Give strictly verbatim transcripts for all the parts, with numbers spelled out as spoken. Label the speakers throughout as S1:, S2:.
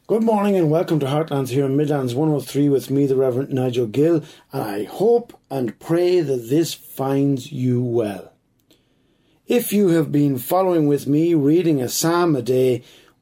S1: Good morning and welcome to Heartlands here in Midlands one oh three with me, the Reverend Nigel Gill, and I hope and pray that this finds you well. If you have been following with me reading a psalm a day,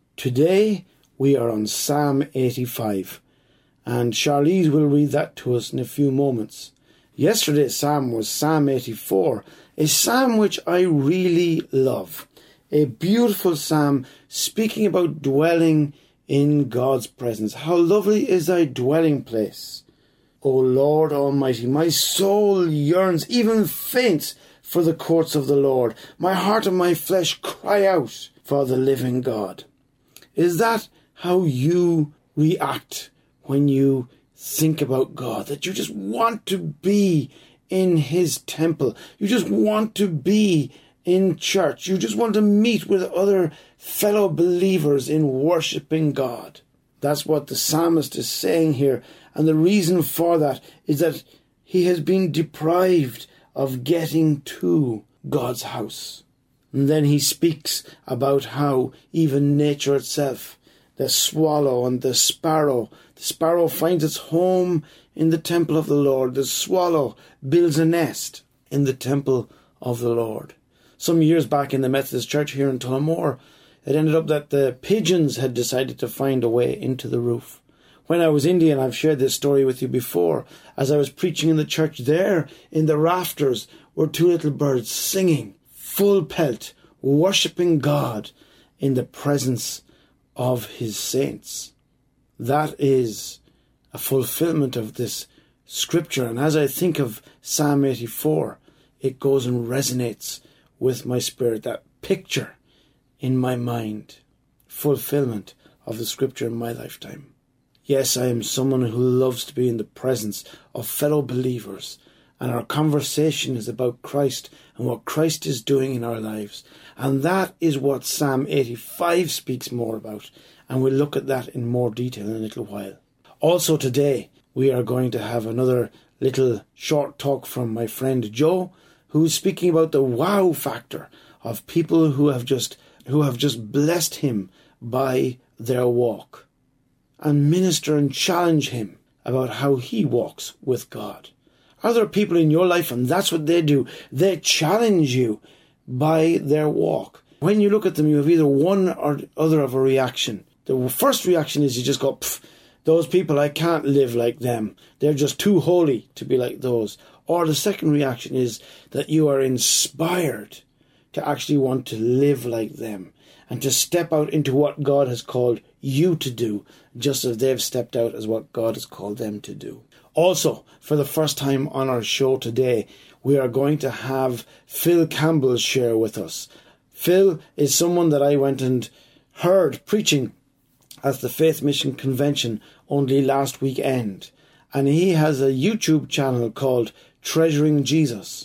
S1: today we are on Psalm eighty-five, and Charlize will read that to us in a few moments. Yesterday's psalm was Psalm eighty-four, a psalm which I really love, a beautiful psalm speaking about dwelling in God's presence. How lovely is thy dwelling place, O Lord Almighty. My soul yearns, even faints, for the courts of the Lord. My heart and my flesh cry out for the living God. Is that how you react when you think about God? That you just want to be in his temple. You just want to be in church. You just want to meet with other fellow believers in worshipping God. That's what the psalmist is saying here. And the reason for that is that he has been deprived of getting to God's house. And then he speaks about how even nature itself, the swallow and the sparrow, the sparrow finds its home in the temple of the Lord. The swallow builds a nest in the temple of the Lord. Some years back in the Methodist Church here in Tullamore, it ended up that the pigeons had decided to find a way into the roof. When I was Indian, I've shared this story with you before, as I was preaching in the church there, in the rafters were two little birds singing, full pelt, worshipping God in the presence of his saints. That is a fulfillment of this scripture. And as I think of Psalm eighty-four, it goes and resonates with my spirit, that picture in my mind, fulfillment of the scripture in my lifetime. Yes, I am someone who loves to be in the presence of fellow believers, and our conversation is about Christ and what Christ is doing in our lives. And that is what Psalm eighty-five speaks more about, and we'll look at that in more detail in a little while. Also today, we are going to have another little short talk from my friend Joe, who's speaking about the wow factor of people who have just who have just blessed him by their walk, and minister and challenge him about how he walks with God. Are there people in your life, and that's what they do? They challenge you by their walk. When you look at them, you have either one or other of a reaction. The first reaction is you just go, pff, those people, I can't live like them. They're just too holy to be like those. Or the second reaction is that you are inspired to actually want to live like them and to step out into what God has called you to do, just as they've stepped out as what God has called them to do. Also, for the first time on our show today, we are going to have Phil Campbell share with us. Phil is someone that I went and heard preaching at the Faith Mission Convention only last weekend. And he has a YouTube channel called Treasuring Jesus.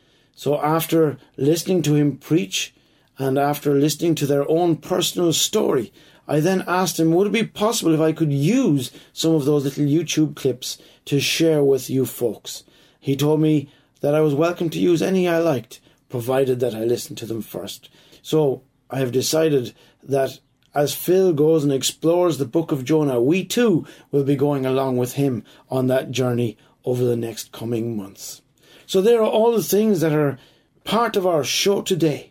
S1: So after listening to him preach and after listening to their own personal story, I then asked him, would it be possible if I could use some of those little YouTube clips to share with you folks? He told me that I was welcome to use any I liked, provided that I listened to them first. So I have decided that as Phil goes and explores the book of Jonah, we too will be going along with him on that journey over the next coming months. So there are all the things that are part of our show today,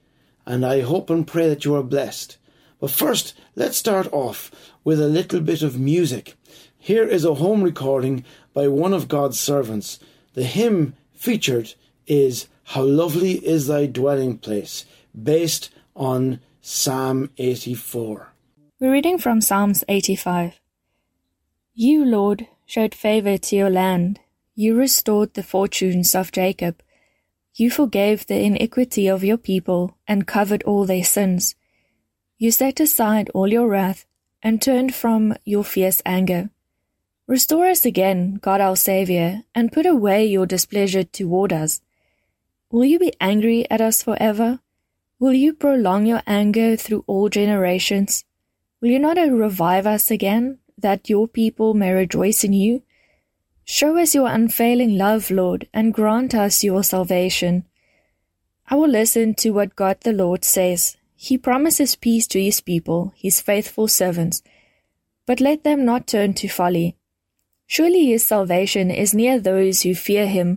S1: and I hope and pray that you are blessed. But first, let's start off with a little bit of music. Here is a home recording by one of God's servants. The hymn featured is How Lovely Is Thy Dwelling Place, based on Psalm eighty-four.
S2: We're reading from Psalms eighty-five. You, Lord, showed favour to your land. You restored the fortunes of Jacob. You forgave the iniquity of your people and covered all their sins. You set aside all your wrath and turned from your fierce anger. Restore us again, God our Saviour, and put away your displeasure toward us. Will you be angry at us forever? Will you prolong your anger through all generations? Will you not revive us again, that your people may rejoice in you? Show us your unfailing love, Lord, and grant us your salvation. I will listen to what God the Lord says. He promises peace to his people, his faithful servants. but let them not turn to folly. Surely his salvation is near those who fear him,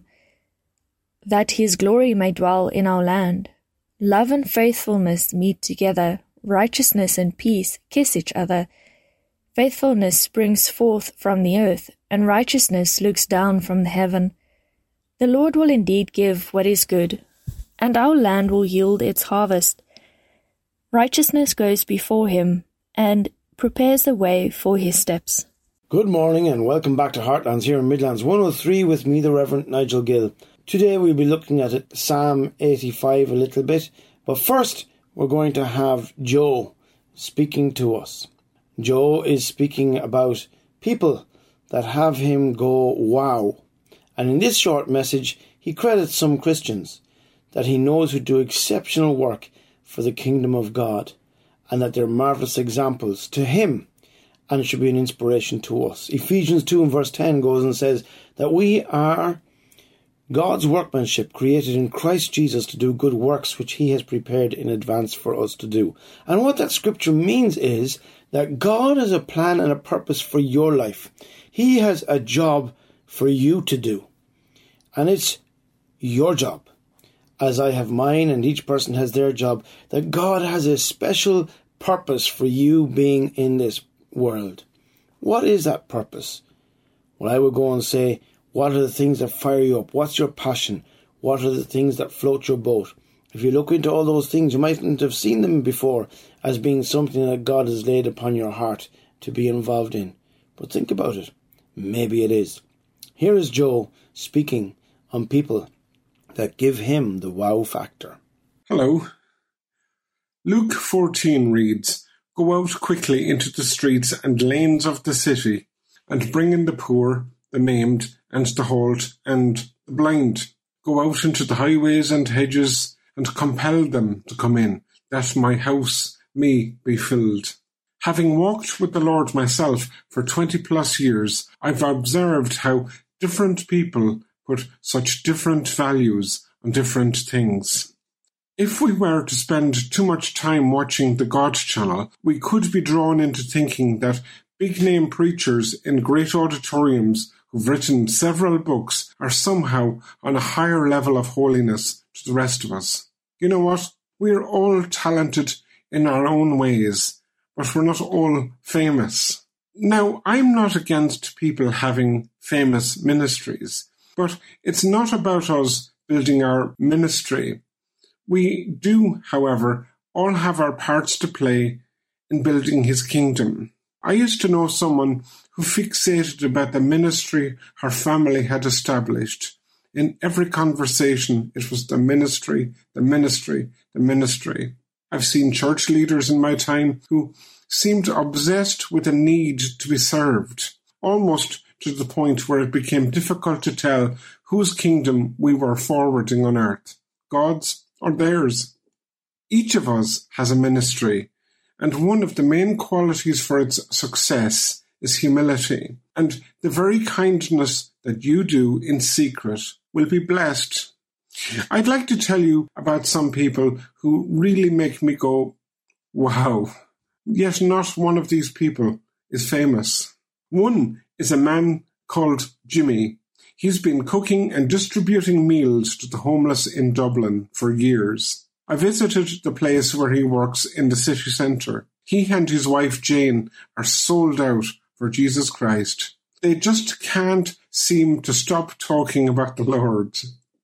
S2: that his glory may dwell in our land. Love and faithfulness meet together, righteousness and peace kiss each other. Faithfulness springs forth from the earth, and righteousness looks down from the heaven. The Lord will indeed give what is good, and our land will yield its harvest. Righteousness goes before him, and prepares the way for his steps.
S1: Good morning and welcome back to Heartlands here in Midlands one oh three with me, the Reverend Nigel Gill. Today we'll be looking at it, Psalm eighty-five a little bit, but first we're going to have Joe speaking to us. Joe is speaking about people that have him go wow. And in this short message, he credits some Christians that he knows who do exceptional work for the kingdom of God, and that they're marvellous examples to him and should be an inspiration to us. Ephesians two and verse ten goes and says that we are God's workmanship, created in Christ Jesus to do good works which he has prepared in advance for us to do. And what that scripture means is that God has a plan and a purpose for your life. He has a job for you to do. And it's your job, as I have mine and each person has their job, that God has a special purpose for you being in this world. What is that purpose? Well, I would go and say, what are the things that fire you up? What's your passion? What are the things that float your boat? If you look into all those things, you mightn't have seen them before as being something that God has laid upon your heart to be involved in. But think about it. Maybe it is. Here is Joe speaking on people that give him the wow factor.
S3: Hello. Luke fourteen reads, "Go out quickly into the streets and lanes of the city, and bring in the poor, the maimed, and the halt, and the blind. Go out into the highways and hedges, and compel them to come in, that my house may be filled." Having walked with the Lord myself for twenty plus years, I've observed how different people put such different values on different things. If we were to spend too much time watching the God Channel, we could be drawn into thinking that big-name preachers in great auditoriums who've written several books are somehow on a higher level of holiness to the rest of us. You know what? We're all talented in our own ways, but we're not all famous. Now, I'm not against people having famous ministries, but it's not about us building our ministry. We do, however, all have our parts to play in building his kingdom. I used to know someone who fixated about the ministry her family had established. In every conversation, it was the ministry, the ministry, the ministry. I've seen church leaders in my time who seemed obsessed with a need to be served, almost to the point where it became difficult to tell whose kingdom we were forwarding on earth, God's or theirs. Each of us has a ministry, and one of the main qualities for its success is humility, and the very kindness that you do in secret will be blessed. I'd like to tell you about some people who really make me go, wow. Yet not one of these people is famous. One is a man called Jimmy. He's been cooking and distributing meals to the homeless in Dublin for years. I visited the place where he works in the city centre. He and his wife Jane are sold out for Jesus Christ. They just can't seem to stop talking about the Lord.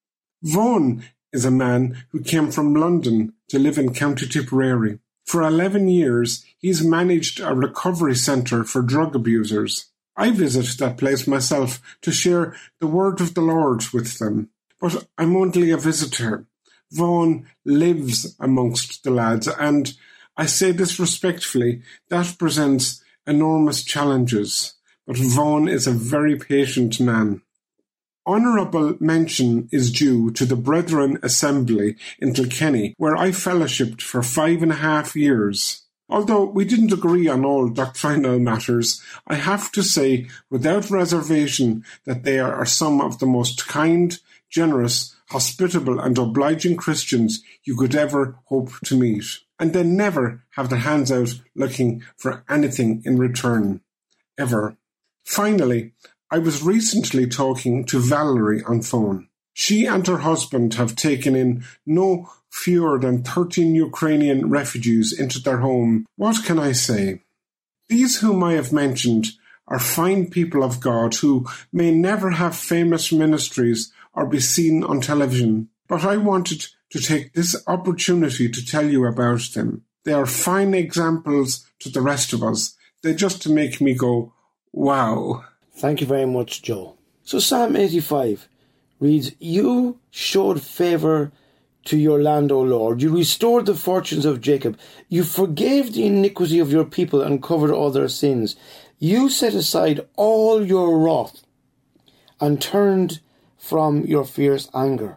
S3: Vaughan is a man who came from London to live in County Tipperary. For eleven years, he's managed a recovery centre for drug abusers. I visit that place myself to share the word of the Lord with them. But I'm only a visitor. Vaughan lives amongst the lads, and I say this respectfully, that presents enormous challenges. But Vaughan is a very patient man. Honourable mention is due to the Brethren Assembly in Kilkenny, where I fellowshipped for five and a half years. Although we didn't agree on all doctrinal matters, I have to say without reservation that they are some of the most kind, generous, hospitable and obliging Christians you could ever hope to meet. And they never have their hands out looking for anything in return. ever. Finally, I was recently talking to Valerie on phone. She and her husband have taken in no fewer than thirteen Ukrainian refugees into their home. What can I say? These whom I have mentioned are fine people of God who may never have famous ministries or be seen on television, but I wanted to take this opportunity to tell you about them. They are fine examples to the rest of us. They just make me go, wow.
S1: Thank you very much, Joe. So Psalm eighty-five reads, You showed favour to your land, O Lord. You restored the fortunes of Jacob. You forgave the iniquity of your people and covered all their sins. You set aside all your wrath and turned from your fierce anger.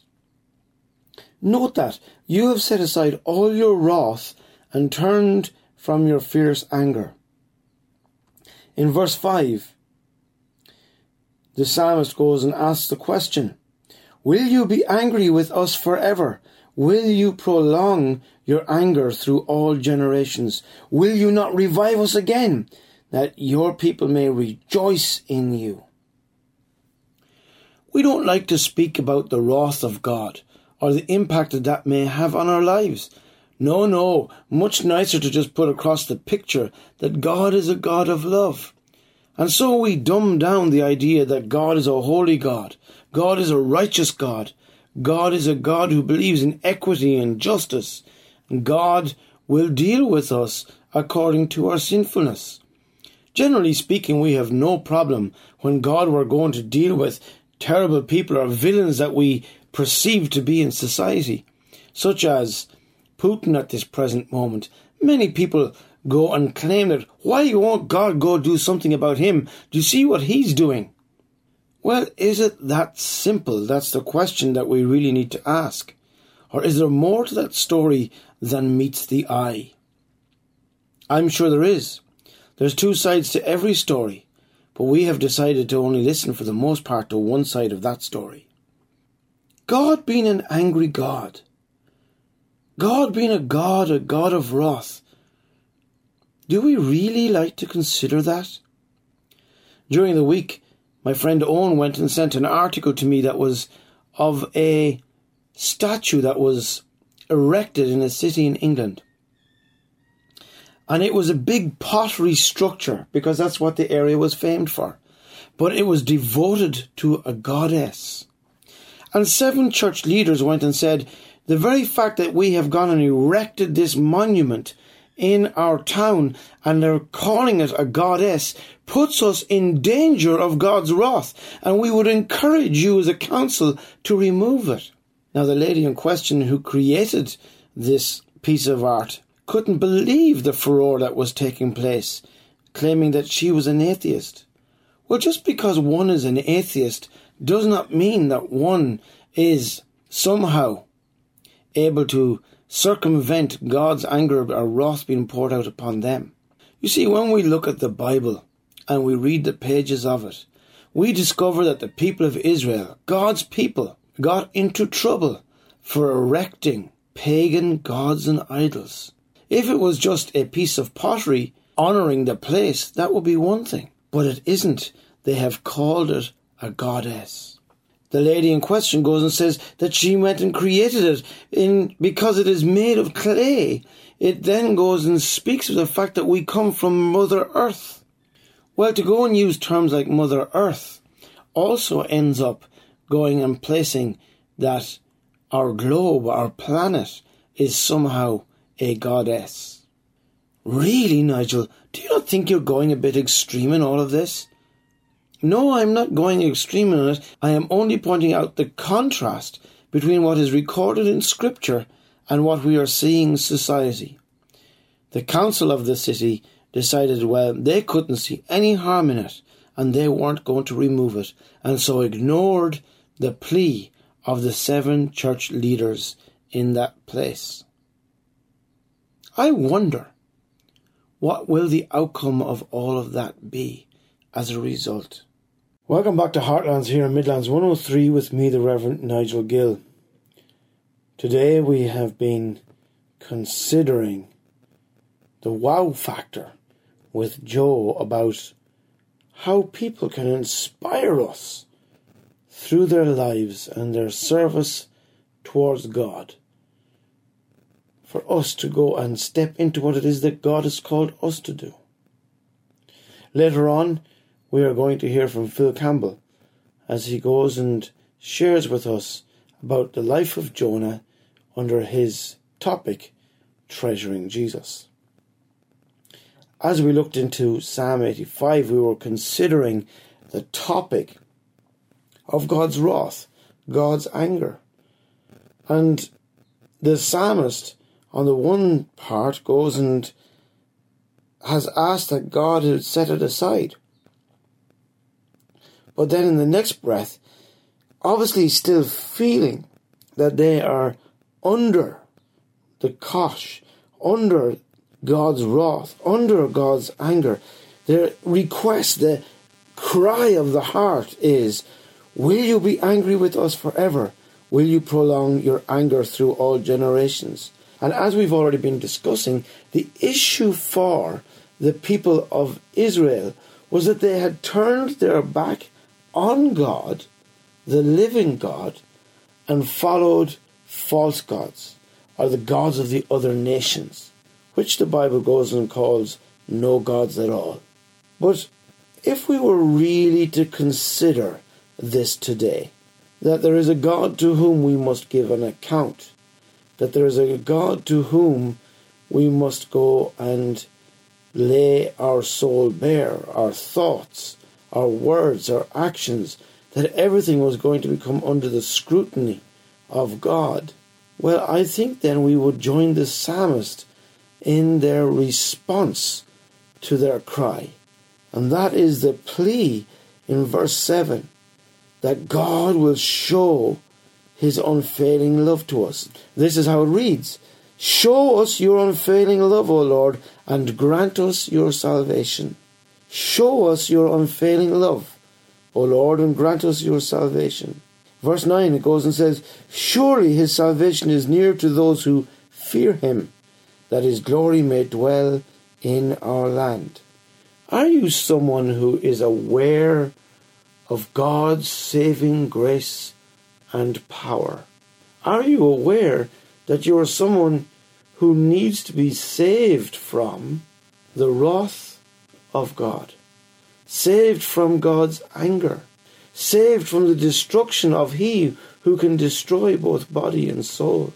S1: Note that. You have set aside all your wrath and turned from your fierce anger. In verse five, the psalmist goes and asks the question, Will you be angry with us forever? Will you prolong your anger through all generations? Will you not revive us again, that your people may rejoice in you? We don't like to speak about the wrath of God or the impact that that may have on our lives. No, no, much nicer to just put across the picture that God is a God of love. And so we dumb down the idea that God is a holy God. God is a righteous God. God is a God who believes in equity and justice. And God will deal with us according to our sinfulness. Generally speaking, we have no problem when God were going to deal with terrible people or villains that we perceive to be in society, such as Putin at this present moment. Many people go and claim that, why won't God go do something about him? Do you see what he's doing? Well, is it that simple? That's the question that we really need to ask. Or is there more to that story than meets the eye? I'm sure there is. There's two sides to every story, but we have decided to only listen for the most part to one side of that story. God being an angry God, God being a God, a God of wrath, do we really like to consider that? During the week, my friend Owen went and sent an article to me that was of a statue that was erected in a city in England. And it was a big pottery structure, because that's what the area was famed for. But it was devoted to a goddess. And seven church leaders went and said, the very fact that we have gone and erected this monument in our town and they're calling it a goddess puts us in danger of God's wrath, and we would encourage you as a council to remove it. Now, the lady in question who created this piece of art couldn't believe the furore that was taking place, claiming that she was an atheist. Well, just because one is an atheist does not mean that one is somehow able to circumvent God's anger or wrath being poured out upon them. You see, when we look at the Bible and we read the pages of it, we discover that the people of Israel, God's people, got into trouble for erecting pagan gods and idols. If it was just a piece of pottery honouring the place, that would be one thing. But it isn't. They have called it a goddess. The lady in question goes and says that she went and created it in because it is made of clay. It then goes and speaks of the fact that we come from Mother Earth. Well, to go and use terms like Mother Earth also ends up going and placing that our globe, our planet, is somehow a goddess. Really, Nigel, do you not think you're going a bit extreme in all of this? No, I'm not going extreme in it. I am only pointing out the contrast between what is recorded in Scripture and what we are seeing in society. The council of the city decided, well, they couldn't see any harm in it, and they weren't going to remove it, and so ignored the plea of the seven church leaders in that place. I wonder, what will the outcome of all of that be as a result? Welcome back to Heartlands here in Midlands one oh three with me, the Reverend Nigel Gill. Today we have been considering the wow factor with Joe about how people can inspire us through their lives and their service towards God, for us to go and step into what it is that God has called us to do. Later on, we are going to hear from Phil Campbell as he goes and shares with us about the life of Jonah under his topic, Treasuring Jesus. As we looked into Psalm eighty-five, we were considering the topic of God's wrath, God's anger. And the psalmist, on the one part, goes and has asked that God had set it aside. But then in the next breath, obviously still feeling that they are under the kosh, under God's wrath, under God's anger. Their request, the cry of the heart is, will you be angry with us forever? Will you prolong your anger through all generations? And as we've already been discussing, the issue for the people of Israel was that they had turned their back on God, the living God, and followed false gods, or the gods of the other nations, which the Bible goes and calls no gods at all. But if we were really to consider this today, that there is a God to whom we must give an account, that there is a God to whom we must go and lay our soul bare, our thoughts, our words, our actions, that everything was going to become under the scrutiny of God, well, I think then we would join the psalmist in their response to their cry. And that is the plea in verse seven, that God will show his unfailing love to us. This is how it reads: show us your unfailing love, O Lord, and grant us your salvation. Show us your unfailing love, O Lord, and grant us your salvation. Verse nine, it goes and says, surely his salvation is near to those who fear him, that his glory may dwell in our land. Are you someone who is aware of God's saving grace and power? Are you aware that you are someone who needs to be saved from the wrath of God, saved from God's anger, saved from the destruction of he who can destroy both body and soul?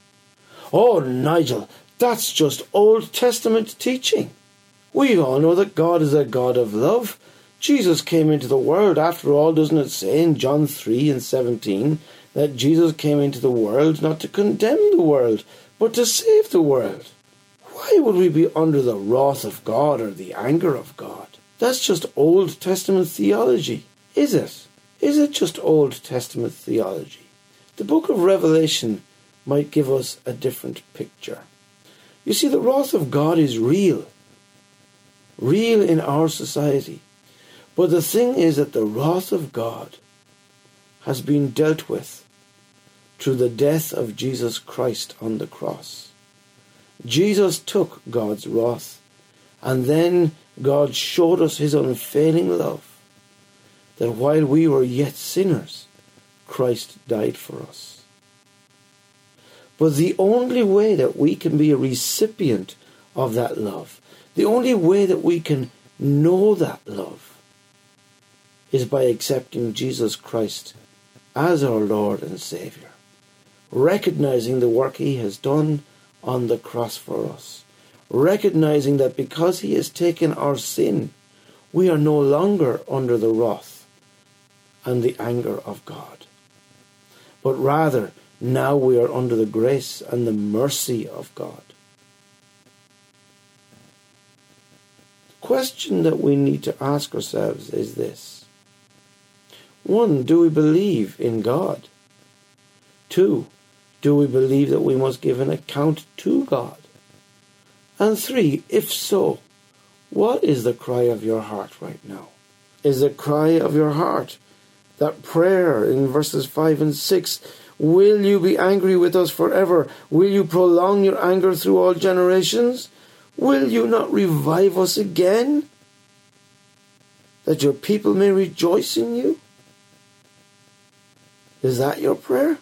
S1: Oh, Nigel, that's just Old Testament teaching. We all know that God is a God of love. Jesus came into the world, after all, doesn't it say in John three and seventeen that Jesus came into the world not to condemn the world, but to save the world? Why would we be under the wrath of God or the anger of God? That's just Old Testament theology, is it? Is it just Old Testament theology? The book of Revelation might give us a different picture. You see, the wrath of God is real. Real in our society. But the thing is that the wrath of God has been dealt with through the death of Jesus Christ on the cross. Jesus took God's wrath, and then God showed us his unfailing love, that while we were yet sinners, Christ died for us. But the only way that we can be a recipient of that love, the only way that we can know that love, is by accepting Jesus Christ as our Lord and Saviour, recognizing the work he has done on the cross for us, recognizing that because he has taken our sin, we are no longer under the wrath and the anger of God, but rather now we are under the grace and the mercy of God. The question that we need to ask ourselves is this. One, do we believe in God? Two, do we believe that we must give an account to God? And three, if so, what is the cry of your heart right now? Is the cry of your heart that prayer in verses five and six, will you be angry with us forever? Will you prolong your anger through all generations? Will you not revive us again? that your people may rejoice in you? Is that your prayer?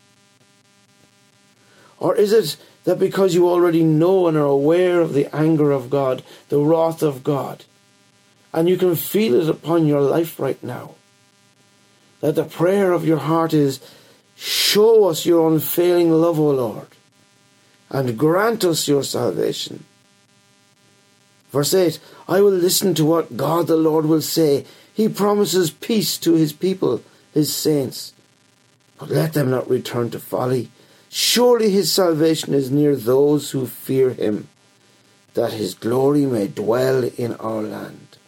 S1: Or is it that because you already know and are aware of the anger of God, the wrath of God, and you can feel it upon your life right now, that the prayer of your heart is, show us your unfailing love, O Lord, and grant us your salvation. Verse eight, I will listen to what God the Lord will say. He promises peace to his people, his saints. But let them not return to folly. Surely his salvation is near those who fear him, that his glory may dwell in our land.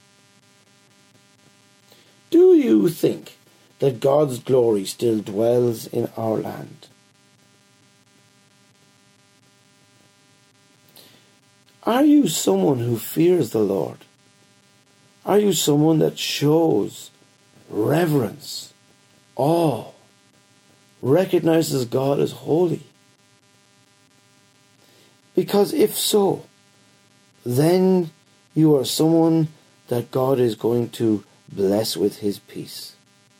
S1: Do you think that God's glory still dwells in our land? Are you someone who fears the Lord? Are you someone that shows reverence, awe, recognizes God as holy? Because if so, then you are someone that God is going to bless with his peace.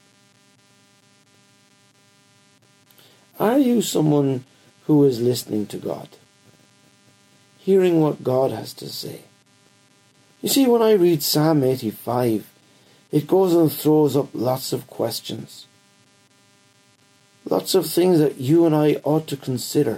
S1: Are you someone who is listening to God, hearing what God has to say? You see, when I read Psalm eighty-five, it goes and throws up lots of questions. Lots of things that you and I ought to consider.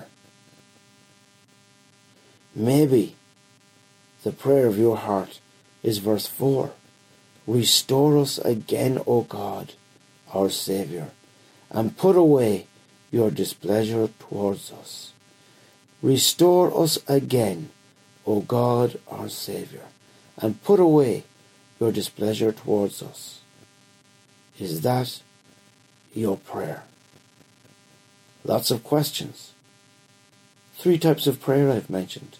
S1: Maybe the prayer of your heart is verse four. Restore us again, O God, our Saviour, and put away your displeasure towards us. Restore us again, O God, our Saviour, and put away your displeasure towards us. Is that your prayer? Lots of questions. Three types of prayer I've mentioned.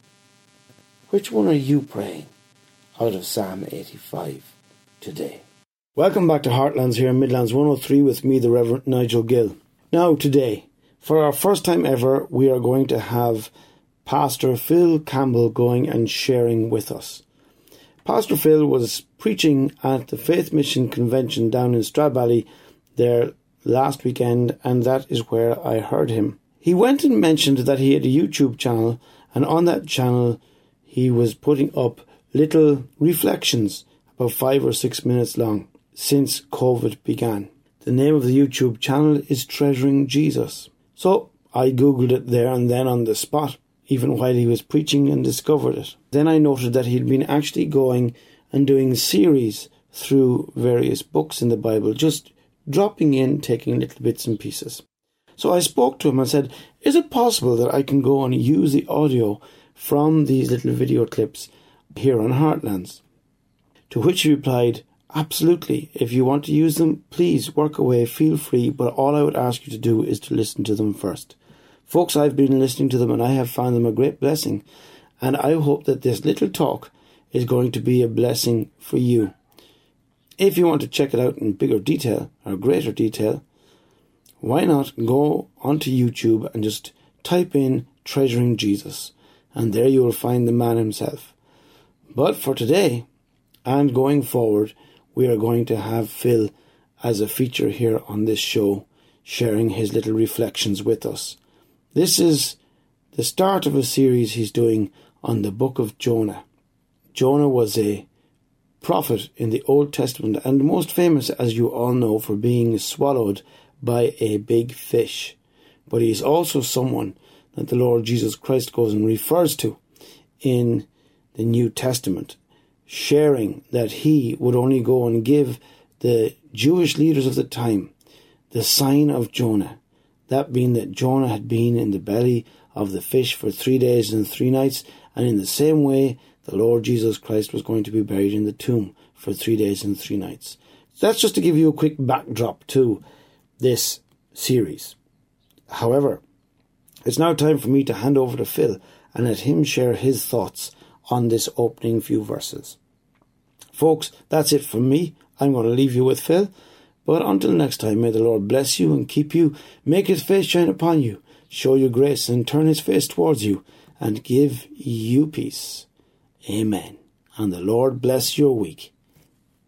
S1: Which one are you praying out of Psalm eighty-five today? Welcome back to Heartlands here in Midlands one oh three with me, the Reverend Nigel Gill. Now today, for our first time ever, we are going to have Pastor Phil Campbell going and sharing with us. Pastor Phil was preaching at the Faith Mission Convention down in Stradbally there last weekend, and that is where I heard him. He went and mentioned that he had a YouTube channel, and on that channel he was putting up little reflections about five or six minutes long since COVID began. The name of the YouTube channel is Treasuring Jesus. So I googled it there and then on the spot, even while he was preaching, and discovered it. Then I noted that he'd been actually going and doing series through various books in the Bible, just dropping in, taking little bits and pieces. So I spoke to him and said, is it possible that I can go and use the audio from these little video clips here on Heartlands? To which he replied, absolutely. If you want to use them, please work away, feel free, but all I would ask you to do is to listen to them first. Folks, I've been listening to them and I have found them a great blessing, and I hope that this little talk is going to be a blessing for you. If you want to check it out in bigger detail or greater detail, why not go onto YouTube and just type in Treasuring Jesus, and there you will find the man himself. But for today and going forward, we are going to have Phil as a feature here on this show, sharing his little reflections with us. This is the start of a series he's doing on the book of Jonah. Jonah was a prophet in the Old Testament, and most famous, as you all know, for being swallowed by a big fish. But he is also someone that the Lord Jesus Christ goes and refers to in the New Testament, sharing that he would only go and give the Jewish leaders of the time the sign of Jonah, that being that Jonah had been in the belly of the fish for three days and three nights, and in the same way the Lord Jesus Christ was going to be buried in the tomb for three days and three nights. That's just to give you a quick backdrop to this series. However, it's now time for me to hand over to Phil and let him share his thoughts on this opening few verses. Folks, that's it from me. I'm going to leave you with Phil. But until next time, may the Lord bless you and keep you, make his face shine upon you, show you grace and turn his face towards you, and give you peace. Amen. And the Lord bless your week.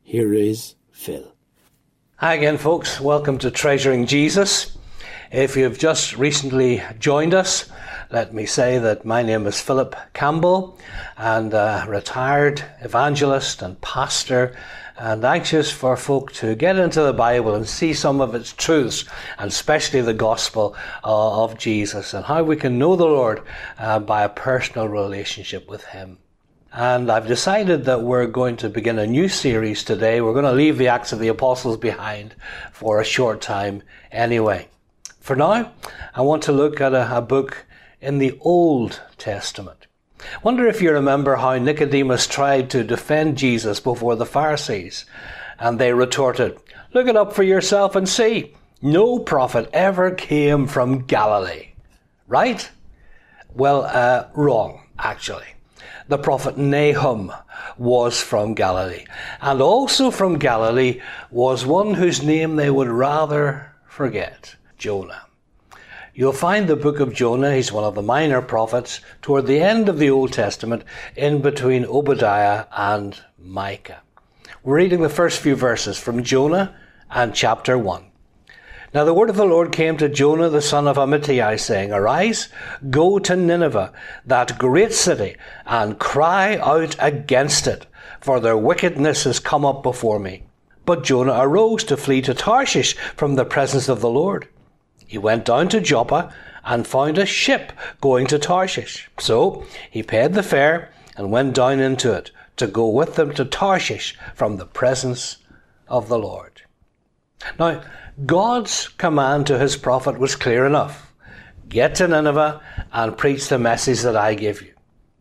S1: here is Phil.
S4: Hi again, folks. Welcome to Treasuring Jesus. If you've just recently joined us, let me say that my name is Philip Campbell, and a retired evangelist and pastor, and anxious for folk to get into the Bible and see some of its truths, and especially the gospel uh, of Jesus, and how we can know the Lord uh, by a personal relationship with him. And I've decided that we're going to begin a new series today. We're going to leave the Acts of the Apostles behind for a short time anyway. For now, I want to look at a, a book in the Old Testament. Wonder if you remember how Nicodemus tried to defend Jesus before the Pharisees, and they retorted, "Look it up for yourself and see. No prophet ever came from Galilee." Right? Well, uh, wrong, actually. The prophet Nahum was from Galilee, and also from Galilee was one whose name they would rather forget, Jonah. You'll find the book of Jonah, he's one of the minor prophets, toward the end of the Old Testament, in between Obadiah and Micah. We're reading the first few verses from Jonah and chapter one. Now the word of the Lord came to Jonah the son of Amittai, saying, "Arise, go to Nineveh, that great city, and cry out against it, for their wickedness has come up before me." But Jonah arose to flee to Tarshish from the presence of the Lord. He went down to Joppa and found a ship going to Tarshish. So he paid the fare and went down into it to go with them to Tarshish from the presence of the Lord. Now, God's command to his prophet was clear enough. Get to Nineveh and preach the message that I give you.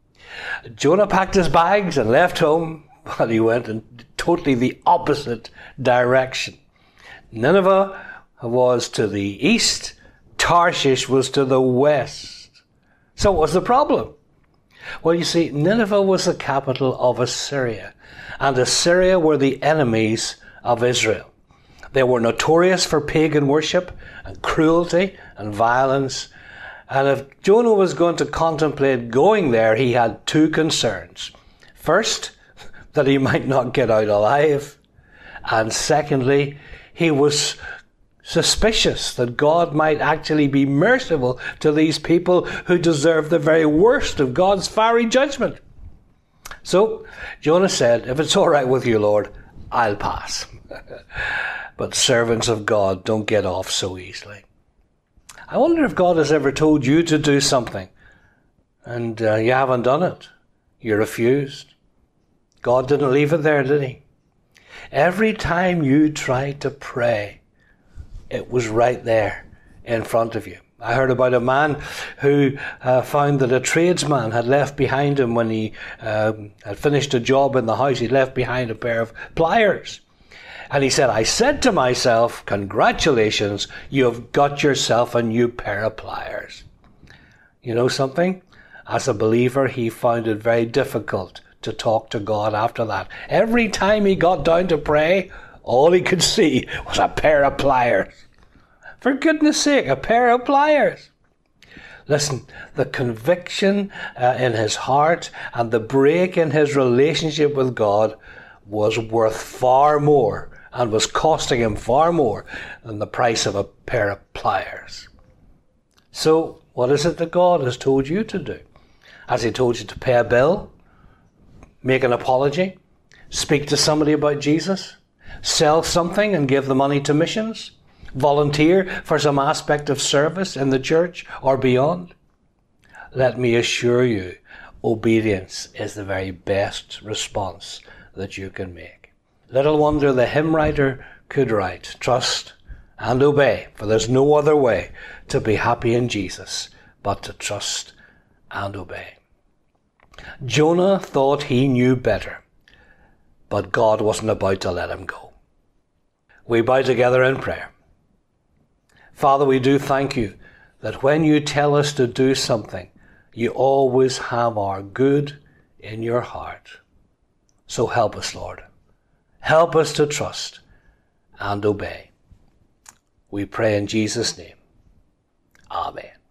S4: Jonah packed his bags and left home, but he went in totally the opposite direction. Nineveh was to the east, Tarshish was to the west. So what was the problem? Well, you see, Nineveh was the capital of Assyria, and Assyria were the enemies of Israel. They were notorious for pagan worship and cruelty and violence, and if Jonah was going to contemplate going there, he had two concerns. First, that he might not get out alive, and secondly, he was suspicious that God might actually be merciful to these people who deserve the very worst of God's fiery judgment. So Jonah said, "If it's all right with you, Lord, I'll pass." But servants of God don't get off so easily. I wonder if God has ever told you to do something and uh, you haven't done it. You refused. God didn't leave it there, did he? Every time you tried to pray, it was right there in front of you. I heard about a man who uh, found that a tradesman had left behind him when he um, had finished a job in the house. He'd left behind a pair of pliers. And he said, "I said to myself, congratulations, you have got yourself a new pair of pliers." You know something? As a believer, he found it very difficult to talk to God after that. Every time he got down to pray, all he could see was a pair of pliers. For goodness sake, a pair of pliers. Listen, the conviction uh, in his heart and the break in his relationship with God was worth far more and was costing him far more than the price of a pair of pliers. So, what is it that God has told you to do? Has he told you to pay a bill? Make an apology? Speak to somebody about Jesus? Sell something and give the money to missions? Volunteer for some aspect of service in the church or beyond? Let me assure you, obedience is the very best response that you can make. Little wonder the hymn writer could write, "Trust and obey, for there's no other way to be happy in Jesus but to trust and obey." Jonah thought he knew better, but God wasn't about to let him go. We bow together in prayer. Father, we do thank you that when you tell us to do something, you always have our good in your heart. So help us, Lord. Help us to trust and obey. We pray in Jesus' name. Amen.